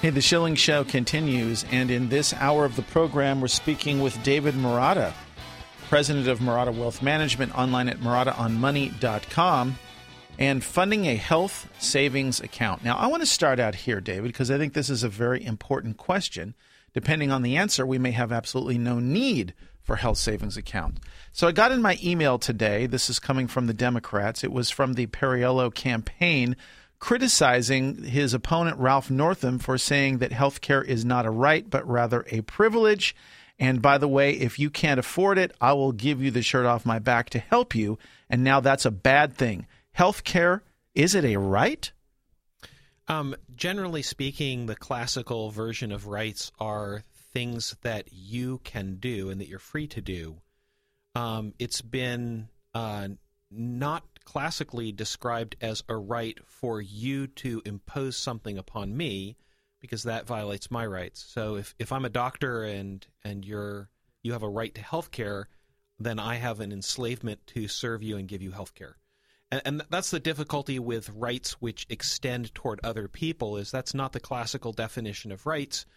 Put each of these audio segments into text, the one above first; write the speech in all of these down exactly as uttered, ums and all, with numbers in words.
Hey, the Schilling Show continues, and in this hour of the program, we're speaking with David Marotta, president of Marotta Wealth Management, online at marotta on money dot com, and funding a health savings account. Now, I want to start out here, David, because I think this is a very important question. Depending on the answer, we may have absolutely no need for health savings account. So I got in my email today, this is coming from the Democrats, it was from the Perriello campaign, criticizing his opponent, Ralph Northam, for saying that health care is not a right, but rather a privilege. And by the way, if you can't afford it, I will give you the shirt off my back to help you. And now that's a bad thing. Health care, is it a right? Um, generally speaking, the classical version of rights are things that you can do and that you're free to do. Um, it's been uh, not classically described as a right for you to impose something upon me, because that violates my rights. So if, if I'm a doctor and and you're you have a right to health care, then I have an enslavement to serve you and give you health care. And, and that's the difficulty with rights which extend toward other people, is that's not the classical definition of rights.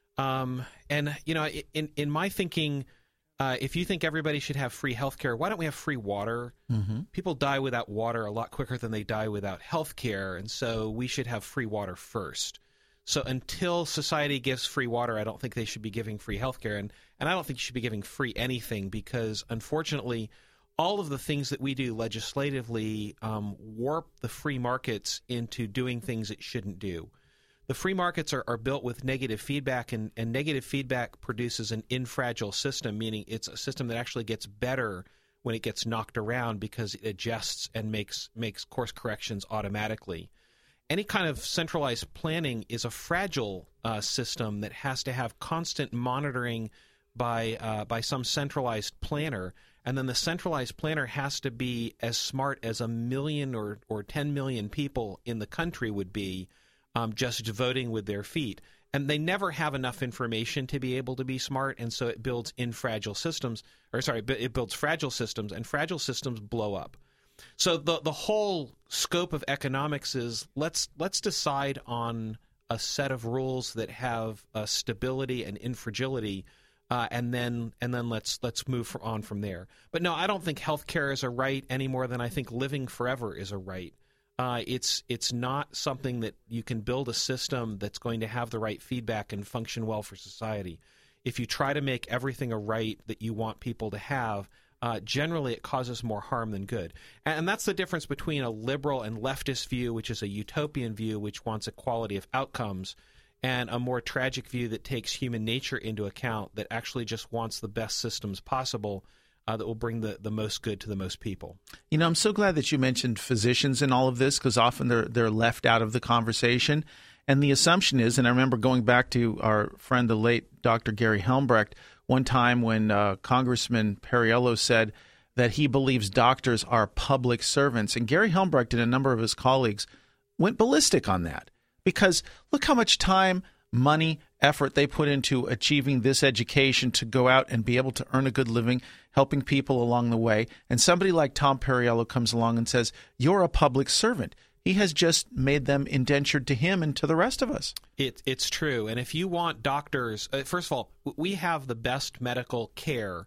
Um, and, you know, in, in my thinking, Uh, if you think everybody should have free health care, why don't we have free water? Mm-hmm. People die without water a lot quicker than they die without health care, and so we should have free water first. So until society gives free water, I don't think they should be giving free health care, and, and I don't think you should be giving free anything, because unfortunately, all of the things that we do legislatively um, warp the free markets into doing things it shouldn't do. The free markets are, are built with negative feedback, and, and negative feedback produces an infragile system, meaning it's a system that actually gets better when it gets knocked around because it adjusts and makes makes course corrections automatically. Any kind of centralized planning is a fragile uh, system that has to have constant monitoring by uh, by some centralized planner, and then the centralized planner has to be as smart as a million or, or ten million people in the country would be, Um, just voting with their feet. And they never have enough information to be able to be smart, and so it builds infragile systems, or sorry, it builds fragile systems, and fragile systems blow up. So the the whole scope of economics is let's let's decide on a set of rules that have uh, stability and infragility, uh, and then and then let's let's move on from there. But no, I don't think healthcare is a right any more than I think living forever is a right. Uh, it's it's not something that you can build a system that's going to have the right feedback and function well for society. If you try to make everything a right that you want people to have, uh, generally it causes more harm than good. And, and that's the difference between a liberal and leftist view, which is a utopian view, which wants equality of outcomes, and a more tragic view that takes human nature into account, that actually just wants the best systems possible, Uh, that will bring the, the most good to the most people. You know, I'm so glad that you mentioned physicians in all of this, because often they're they're left out of the conversation. And the assumption is, and I remember going back to our friend, the late Doctor Gary Helmbrecht, one time when uh, Congressman Perriello said that he believes doctors are public servants. And Gary Helmbrecht and a number of his colleagues went ballistic on that, because look how much time, money, effort they put into achieving this education to go out and be able to earn a good living, helping people along the way. And somebody like Tom Perriello comes along and says, you're a public servant. He has just made them indentured to him and to the rest of us. It, it's true. And if you want doctors, uh, first of all, we have the best medical care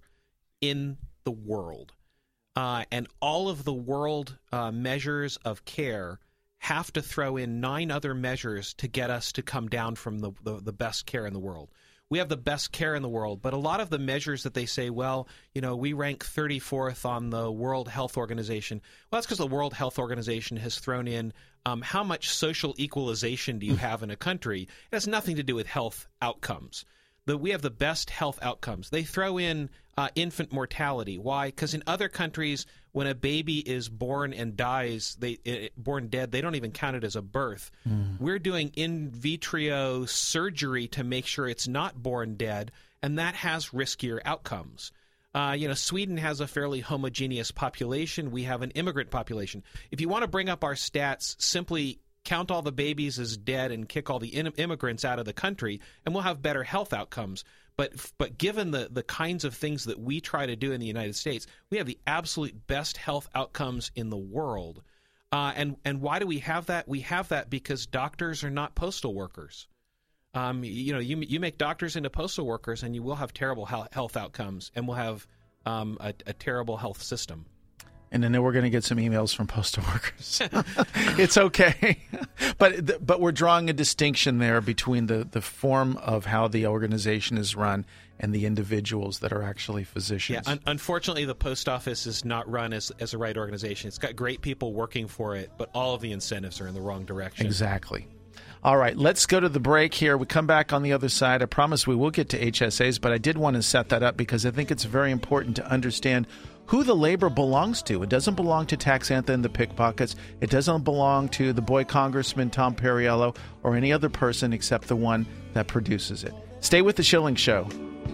in the world. Uh, and all of the world uh, measures of care have to throw in nine other measures to get us to come down from the, the, the best care in the world. We have the best care in the world, but a lot of the measures that they say, well, you know, we rank thirty-fourth on the World Health Organization. Well, that's because the World Health Organization has thrown in um, how much social equalization do you have in a country. It has nothing to do with health outcomes. The, we have the best health outcomes. They throw in uh, infant mortality. Why? Because in other countries, when a baby is born and dies, they it, born dead, they don't even count it as a birth. Mm. We're doing in vitro surgery to make sure it's not born dead, and that has riskier outcomes. Uh, you know, Sweden has a fairly homogeneous population. We have an immigrant population. If you want to bring up our stats, simply count all the babies as dead and kick all the in- immigrants out of the country, and we'll have better health outcomes. But but given the, the kinds of things that we try to do in the United States, we have the absolute best health outcomes in the world. Uh, and, and why do we have that? We have that because doctors are not postal workers. Um, you know, you you make doctors into postal workers, and you will have terrible health outcomes, and we'll have um, a, a terrible health system. And I know we're going to get some emails from postal workers. It's okay. but but we're drawing a distinction there between the, the form of how the organization is run and the individuals that are actually physicians. Yeah, un- unfortunately, the post office is not run as, as a right organization. It's got great people working for it, but all of the incentives are in the wrong direction. Exactly. All right, let's go to the break here. We come back on the other side. I promise we will get to H S As, but I did want to set that up because I think it's very important to understand who the labor belongs to. It doesn't belong to Taxantha and the pickpockets. It doesn't belong to the boy Congressman Tom Perriello or any other person except the one that produces it. Stay with The Schilling Show.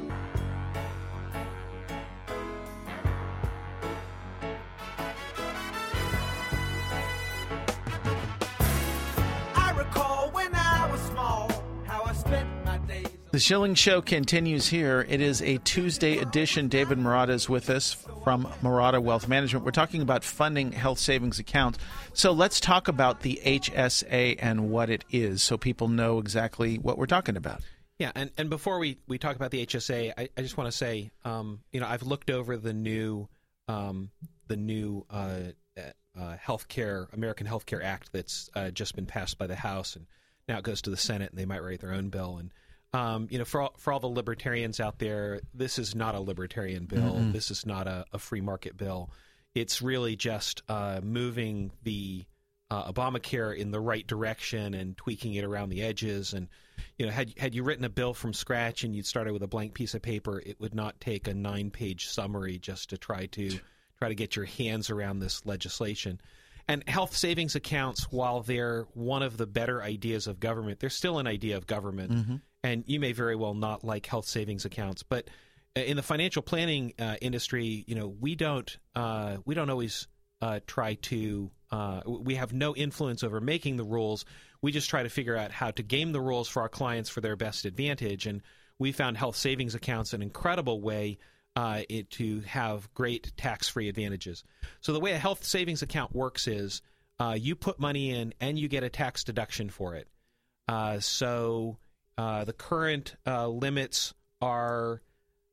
The Schilling Show continues here. It is a Tuesday edition. David Marotta is with us from Marotta Wealth Management. We're talking about funding health savings accounts. So let's talk about the H S A and what it is so people know exactly what we're talking about. Yeah, and, and before we, we talk about the H S A, I, I just want to say, um, you know, I've looked over the new um, the new uh, uh, healthcare American Healthcare Act that's uh, just been passed by the House, and now it goes to the Senate, and they might write their own bill. And Um, you know, for all, for all the libertarians out there, this is not a libertarian bill. Mm-hmm. This is not a, a free market bill. It's really just uh, moving the uh, Obamacare in the right direction and tweaking it around the edges. And you know, had had you written a bill from scratch and you'd started with a blank piece of paper, it would not take a nine-page summary just to try to try to get your hands around this legislation. And health savings accounts, while they're one of the better ideas of government, they're still an idea of government. Mm-hmm. And you may very well not like health savings accounts, but in the financial planning uh, industry, you know, we don't uh, we don't always uh, try to uh, we have no influence over making the rules. We just try to figure out how to game the rules for our clients for their best advantage. And we found health savings accounts an incredible way uh, it, to have great tax-free advantages. So the way a health savings account works is uh, you put money in and you get a tax deduction for it. Uh, so Uh, the current uh, limits are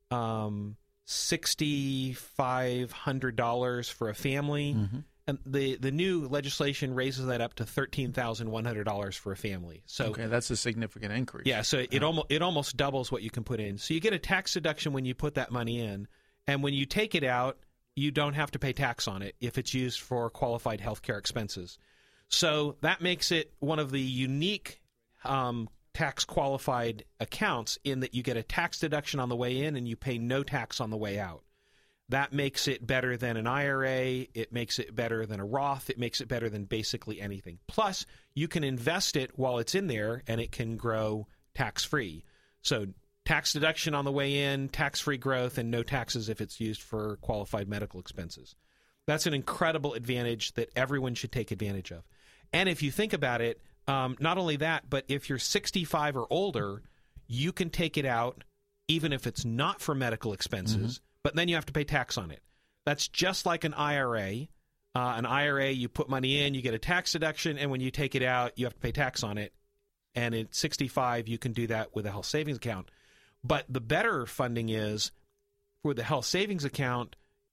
um, six thousand five hundred dollars for a family, mm-hmm. and the, the new legislation raises that up to thirteen thousand one hundred dollars for a family. So okay, that's a significant increase. Yeah, so it almost it almost doubles what you can put in. So you get a tax deduction when you put that money in, and when you take it out, you don't have to pay tax on it if it's used for qualified health care expenses. So that makes it one of the unique um, tax-qualified accounts in that you get a tax deduction on the way in and you pay no tax on the way out. That makes it better than an I R A. It makes it better than a Roth. It makes it better than basically anything. Plus, you can invest it while it's in there, and it can grow tax-free. So tax deduction on the way in, tax-free growth, and no taxes if it's used for qualified medical expenses. That's an incredible advantage that everyone should take advantage of. And if you think about it, Um, not only that, but if you're sixty-five or older, you can take it out even if it's not for medical expenses, mm-hmm. but then you have to pay tax on it. That's just like an I R A. Uh, an I R A, you put money in, you get a tax deduction, and when you take it out, you have to pay tax on it. And at sixty-five, you can do that with a health savings account. But the better funding is, for the health savings account,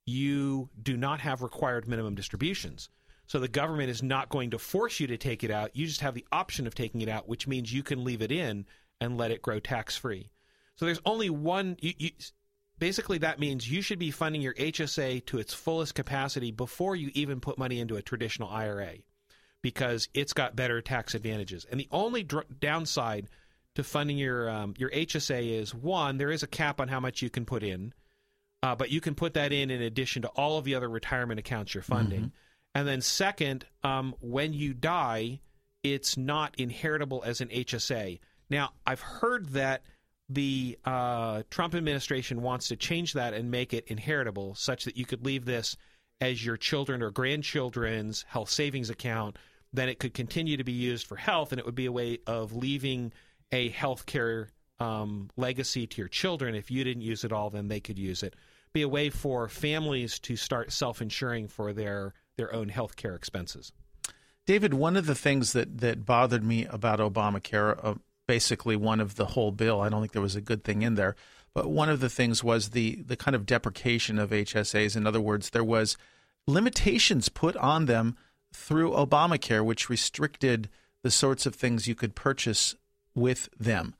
you do not have required minimum distributions. So the government is not going to force you to take it out. You just have the option of taking it out, which means you can leave it in and let it grow tax-free. So there's only one you, you, – basically that means you should be funding your H S A to its fullest capacity before you even put money into a traditional I R A, because it's got better tax advantages. And the only dr- downside to funding your um, your H S A is, one, there is a cap on how much you can put in, uh, but you can put that in in addition to all of the other retirement accounts you're funding. Mm-hmm. And then second, um, when you die, it's not inheritable as an H S A. Now, I've heard that the uh, Trump administration wants to change that and make it inheritable, such that you could leave this as your children or grandchildren's health savings account. Then it could continue to be used for health, and it would be a way of leaving a health care um, legacy to your children. If you didn't use it all, then they could use it. Be a way for families to start self-insuring for their their own health care expenses. David, one of the things that, that bothered me about Obamacare, uh, basically one of the whole bill. I don't think there was a good thing in there. But one of the things was the, the kind of deprecation of H S As. In other words, there was limitations put on them through Obamacare, which restricted the sorts of things you could purchase with them.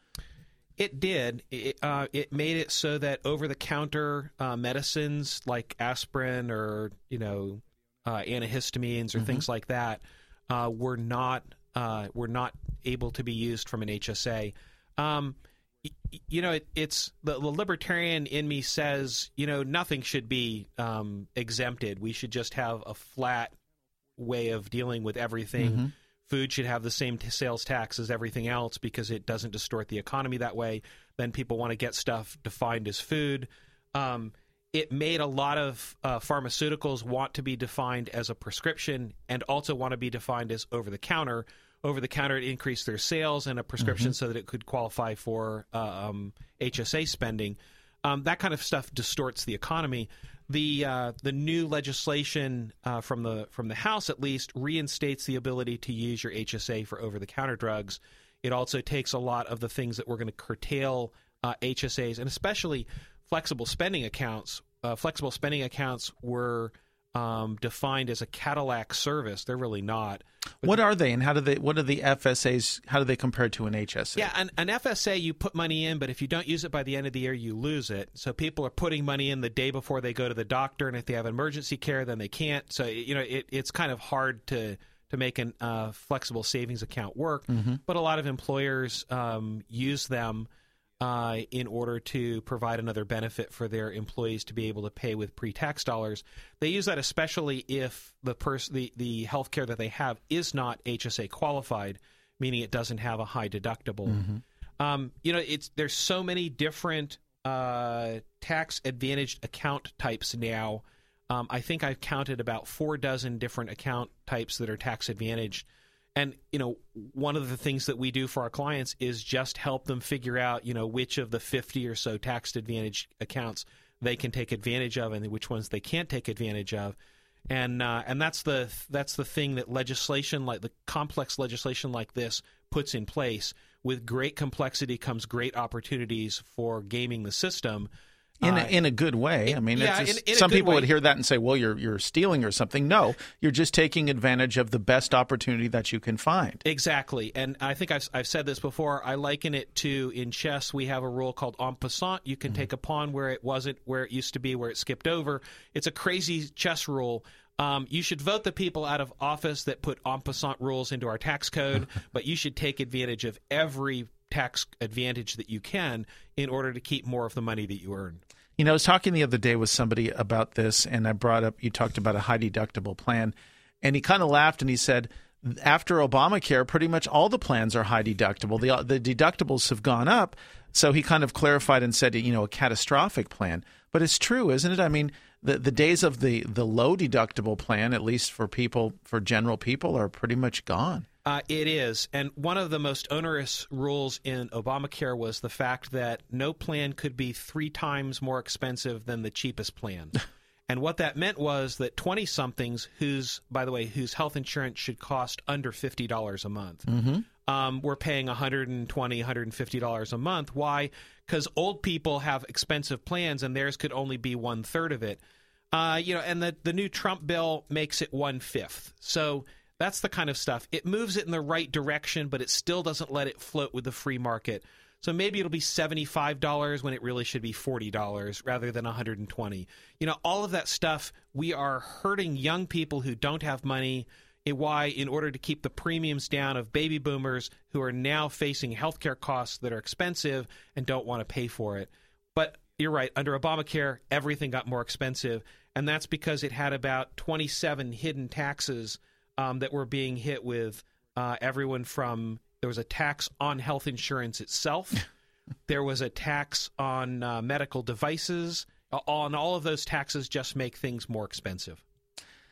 It did. It, uh, it made it so that over-the-counter uh, medicines like aspirin or, you know, uh, antihistamines or mm-hmm. things like that uh, were not uh, were not able to be used from an H S A. Um, y- you know, it, it's the, the libertarian in me says, you know, nothing should be um, exempted. We should just have a flat way of dealing with everything. Mm-hmm. Food should have the same t- sales tax as everything else because it doesn't distort the economy that way. Then people want to get stuff defined as food. Um, it made a lot of uh, pharmaceuticals want to be defined as a prescription and also want to be defined as over-the-counter. Over-the-counter, it increased their sales and a prescription mm-hmm. so that it could qualify for uh, um, H S A spending. Um, that kind of stuff distorts the economy. The uh, the new legislation uh, from the from the House, at least, reinstates the ability to use your H S A for over-the-counter drugs. It also takes a lot of the things that we're going to curtail uh, H S As, and especially flexible spending accounts. Uh, flexible spending accounts were um, defined as a Cadillac service. They're really not. But what are they, and how do they? What are the F S As? How do they compare to an H S A? Yeah, an, an F S A, you put money in, but if you don't use it by the end of the year, you lose it. So people are putting money in the day before they go to the doctor, and if they have emergency care, then they can't. So you know, it, it's kind of hard to to make a uh, flexible savings account work. Mm-hmm. But a lot of employers um, use them uh, in order to provide another benefit for their employees to be able to pay with pre-tax dollars. They use that especially if the pers- the, the health care that they have is not H S A qualified, meaning it doesn't have a high deductible. Mm-hmm. Um, you know, it's there's so many different uh, tax-advantaged account types now. Um, I think I've counted about four dozen different account types that are tax-advantaged. And, you know, one of the things that we do for our clients is just help them figure out, you know, which of the fifty or so tax advantage accounts they can take advantage of and which ones they can't take advantage of. And uh, and that's the that's the thing that legislation like the complex legislation like this puts in place. With great complexity comes great opportunities for gaming the system. In a, in a good way. I mean, yeah, it's just, in, in some people way. would hear that and say, well, you're you're stealing or something. No, you're just taking advantage of the best opportunity that you can find. Exactly. And I think I've, I've said this before. I liken it to in chess, we have a rule called en passant. You can mm-hmm. take a pawn where it wasn't, where it used to be, where it skipped over. It's a crazy chess rule. Um, you should vote the people out of office that put en passant rules into our tax code, but you should take advantage of every tax advantage that you can in order to keep more of the money that you earn. You know, I was talking the other day with somebody about this, and I brought up, you talked about a high deductible plan, and he kind of laughed and he said, after Obamacare, pretty much all the plans are high deductible. The, the deductibles have gone up. So he kind of clarified and said, you know, a catastrophic plan. But it's true, isn't it? I mean, the, the days of the, the low deductible plan, at least for people, for general people, are pretty much gone. Uh, it is. And one of the most onerous rules in Obamacare was the fact that no plan could be three times more expensive than the cheapest plan. And what that meant was that twenty-somethings whose, by the way, whose health insurance should cost under fifty dollars a month, mm-hmm. um, were paying one hundred twenty dollars, one hundred fifty dollars a month. Why? Because old people have expensive plans and theirs could only be one-third of it. Uh, you know, and the, the new Trump bill makes it one-fifth. So that's the kind of stuff. It moves it in the right direction, but it still doesn't let it float with the free market. So maybe it'll be seventy-five dollars when it really should be forty dollars rather than one hundred twenty dollars. You know, all of that stuff, we are hurting young people who don't have money. Why, in order to keep the premiums down of baby boomers who are now facing healthcare costs that are expensive and don't want to pay for it. But you're right, under Obamacare, everything got more expensive, and that's because it had about twenty-seven hidden taxes um, that were being hit with uh, everyone from... There was a tax on health insurance itself. There was a tax on uh, medical devices. All, and all of those taxes just make things more expensive.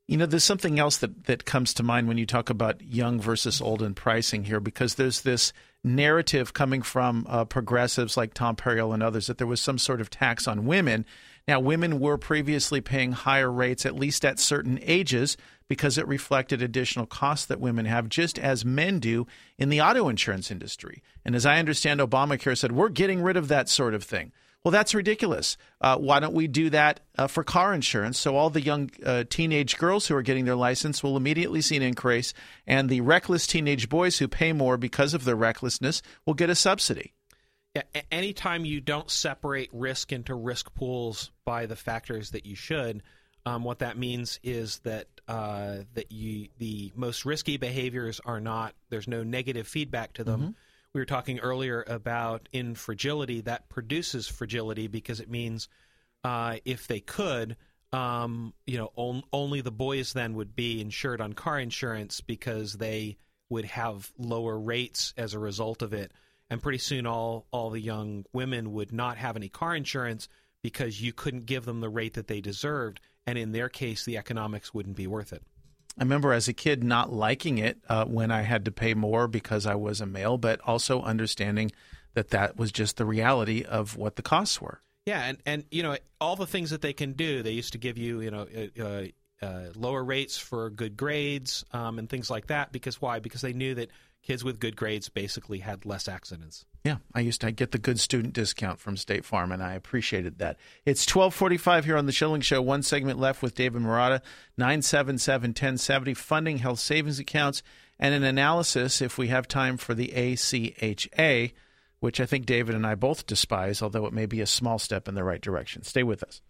You know, there's something else that, that comes to mind when you talk about young versus old in pricing here, because there's this narrative coming from uh, progressives like Tom Perriell and others that there was some sort of tax on women. Now, women were previously paying higher rates, at least at certain ages, because it reflected additional costs that women have, just as men do in the auto insurance industry. And as I understand, Obamacare said, we're getting rid of that sort of thing. Well, that's ridiculous. Uh, why don't we do that uh, for car insurance? So all the young uh, teenage girls who are getting their license will immediately see an increase, and the reckless teenage boys who pay more because of their recklessness will get a subsidy. Yeah, anytime you don't separate risk into risk pools by the factors that you should, um, what that means is that uh, that you the most risky behaviors are not, there's no negative feedback to them. Mm-hmm. We were talking earlier about in fragility, that produces fragility because it means uh, if they could, um, you know, on, only the boys then would be insured on car insurance because they would have lower rates as a result of it. And pretty soon all, all the young women would not have any car insurance because you couldn't give them the rate that they deserved. And in their case, the economics wouldn't be worth it. I remember as a kid not liking it uh, when I had to pay more because I was a male, but also understanding that that was just the reality of what the costs were. Yeah, and, and you know, all the things that they can do, they used to give you, you know, uh, uh, lower rates for good grades um, and things like that. Because why? Because they knew that kids with good grades basically had less accidents. Yeah, I used to get the good student discount from State Farm, and I appreciated that. It's twelve forty-five here on The Schilling Show. One segment left with David Marotta, nine seven seven, one oh seven oh, funding health savings accounts, and an analysis, if we have time, for the A C H A, which I think David and I both despise, although it may be a small step in the right direction. Stay with us.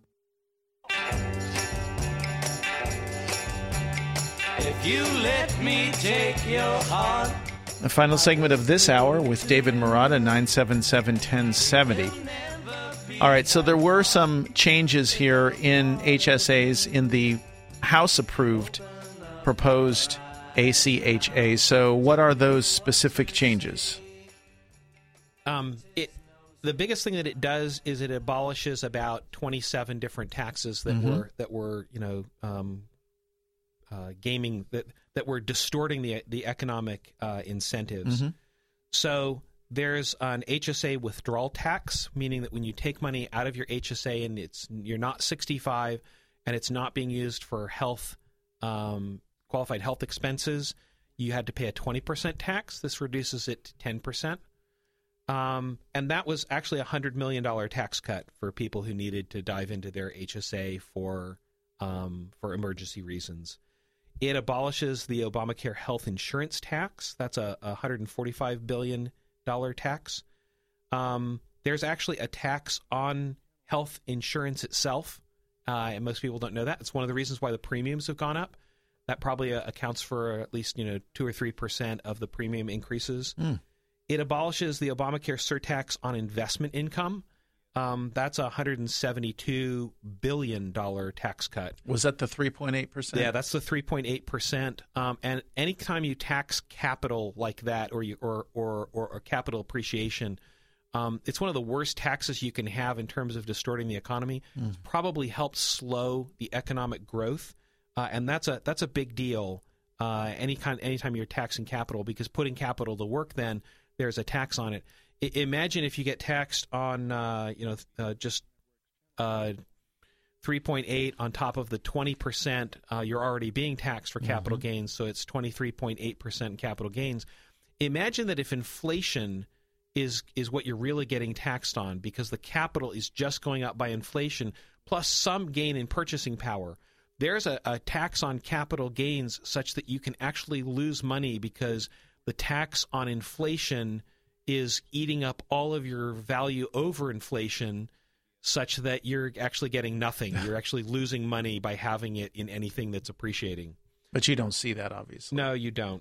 If you let me take your heart. The final segment of this hour with David Marotta, nine seven seven, one oh seven oh. All right, so there were some changes here in H S As in the House-approved proposed A C H A. So what are those specific changes? Um, it the biggest thing that it does is it abolishes about twenty-seven different taxes that mm-hmm. were that were you know um, uh, gaming that that were distorting the the economic uh, incentives. Mm-hmm. So there's an H S A withdrawal tax, meaning that when you take money out of your H S A and it's you're not sixty-five and it's not being used for health um, qualified health expenses, you had to pay a twenty percent tax. This reduces it to ten percent. Um, and that was actually a one hundred million dollars tax cut for people who needed to dive into their H S A for um, for emergency reasons. It abolishes the Obamacare health insurance tax. That's a, a one hundred forty-five billion dollars tax. Um, there's actually a tax on health insurance itself, uh, and most people don't know that. It's one of the reasons why the premiums have gone up. That probably uh, accounts for at least you know two or three percent of the premium increases. Mm. It abolishes the Obamacare surtax on investment income. Um, that's a one hundred seventy-two billion dollars tax cut. Was that the three point eight percent? Yeah, that's the three point eight percent. Um, and anytime you tax capital like that or you, or, or, or, or capital appreciation, um, it's one of the worst taxes you can have in terms of distorting the economy. Mm. It's probably helped slow the economic growth, uh, and that's a that's a big deal. Uh, any kind, anytime you're taxing capital, because putting capital to work, then there's a tax on it. I, imagine if you get taxed on, uh, you know, uh, just uh, three point eight on top of the twenty percent uh, you're already being taxed for capital mm-hmm. gains, so it's twenty-three point eight percent capital gains. Imagine that if inflation is is what you're really getting taxed on, because the capital is just going up by inflation plus some gain in purchasing power. There's a, a tax on capital gains such that you can actually lose money because the tax on inflation is eating up all of your value over inflation such that you're actually getting nothing. You're actually losing money by having it in anything that's appreciating. But you don't see that, obviously. No, you don't.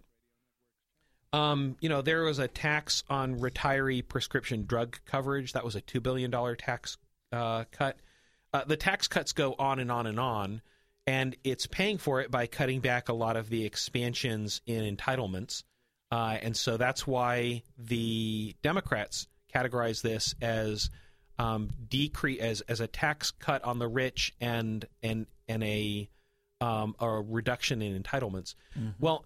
Um, you know, there was a tax on retiree prescription drug coverage. That was a two billion dollars tax uh, cut. Uh, the tax cuts go on and on and on. And it's paying for it by cutting back a lot of the expansions in entitlements. Uh, and so that's why the Democrats categorize this as um, decrease as, as a tax cut on the rich and and and a um, a reduction in entitlements. Mm-hmm. Well,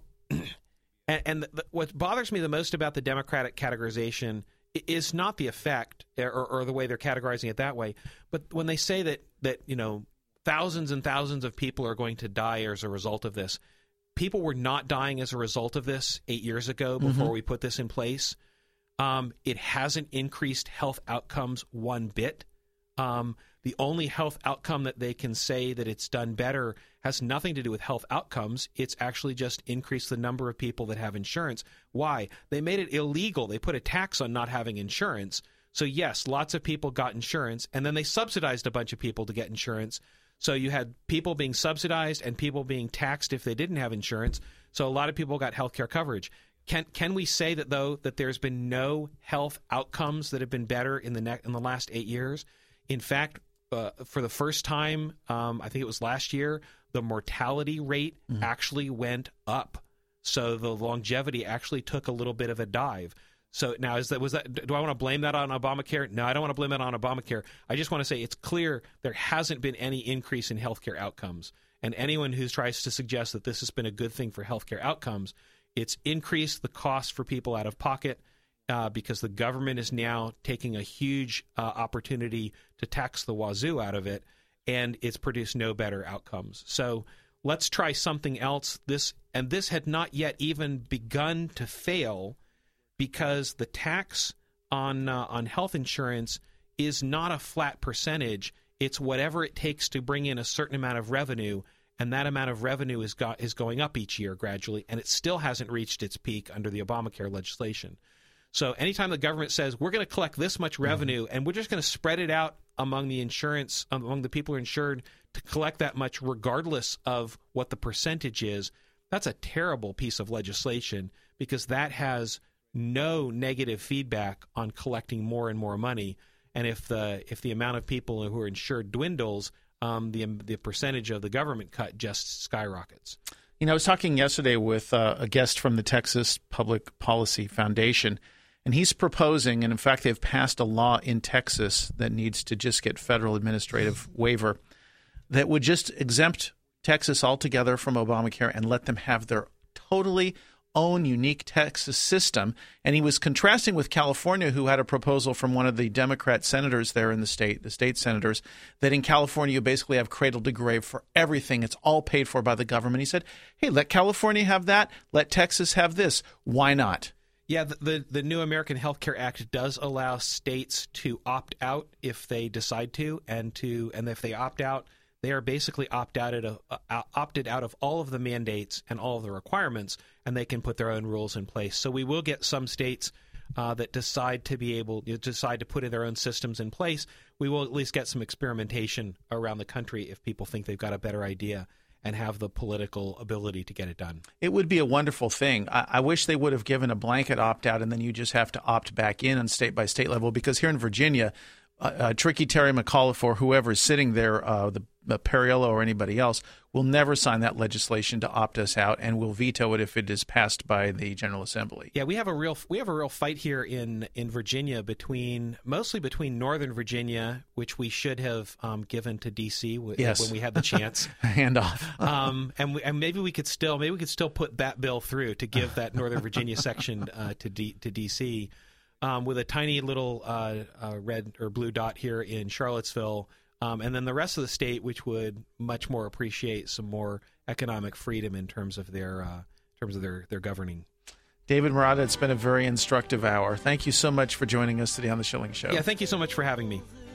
and, and the, what bothers me the most about the Democratic categorization is not the effect or, or the way they're categorizing it that way, but when they say that that you know thousands and thousands of people are going to die as a result of this. People were not dying as a result of this eight years ago before mm-hmm. we put this in place. Um, it hasn't increased health outcomes one bit. Um, the only health outcome that they can say that it's done better has nothing to do with health outcomes. It's actually just increased the number of people that have insurance. Why? They made it illegal. They put a tax on not having insurance. So yes, lots of people got insurance, and then they subsidized a bunch of people to get insurance. So you had people being subsidized and people being taxed if they didn't have insurance. So a lot of people got health care coverage. Can can we say that, though, that there's been no health outcomes that have been better in the ne- in the last eight years? In fact, uh, for the first time, um, I think it was last year, the mortality rate mm-hmm. actually went up. So the longevity actually took a little bit of a dive. So now, is that was that? Do I want to blame that on Obamacare? No, I don't want to blame that on Obamacare. I just want to say it's clear there hasn't been any increase in healthcare outcomes. And anyone who tries to suggest that this has been a good thing for healthcare outcomes, it's increased the cost for people out of pocket uh, because the government is now taking a huge uh, opportunity to tax the wazoo out of it, and it's produced no better outcomes. So let's try something else. This and this had not yet even begun to fail, because the tax on uh, on health insurance is not a flat percentage. It's whatever it takes to bring in a certain amount of revenue, and that amount of revenue is got, is going up each year gradually, and it still hasn't reached its peak under the Obamacare legislation. So anytime the government says, we're going to collect this much revenue, mm-hmm. and we're just going to spread it out among the insurance, among the people who are insured to collect that much regardless of what the percentage is, that's a terrible piece of legislation, because that has no negative feedback on collecting more and more money. And if the if the amount of people who are insured dwindles, um, the the percentage of the government cut just skyrockets. You know, I was talking yesterday with uh, a guest from the Texas Public Policy Foundation, and he's proposing, and in fact they've passed a law in Texas that needs to just get federal administrative waiver, that would just exempt Texas altogether from Obamacare and let them have their totally own unique Texas system. And he was contrasting with California, who had a proposal from one of the Democrat senators there in the state, the state senators, that in California you basically have cradle to grave for everything. It's all paid for by the government. He said, hey, let California have that. Let Texas have this. Why not? Yeah, the, the, the new American Health Care Act does allow states to opt out if they decide to, and to and if they opt out, they are basically opt out of, uh, opted out of all of the mandates and all of the requirements, and they can put their own rules in place. So we will get some states uh, that decide to be able you know, decide to put in their own systems in place. We will at least get some experimentation around the country if people think they've got a better idea and have the political ability to get it done. It would be a wonderful thing. I, I wish they would have given a blanket opt-out, and then you just have to opt back in on state-by-state level, because here in Virginia, uh, uh, Tricky Terry McAuliffe or whoever is sitting there, uh, the Uh, Perriello or anybody else, will never sign that legislation to opt us out, and will veto it if it is passed by the General Assembly. Yeah, we have a real we have a real fight here in, in Virginia between mostly between Northern Virginia, which we should have um, given to D C w- yes. when we had the chance, hand off, um, and we, and maybe we could still maybe we could still put that bill through to give that Northern Virginia section uh, to D, to D C um, with a tiny little uh, uh, red or blue dot here in Charlottesville. Um, and then the rest of the state, which would much more appreciate some more economic freedom in terms of their uh, in terms of their, their governing. David Marotta, it's been a very instructive hour. Thank you so much for joining us today on The Schilling Show. Yeah, thank you so much for having me.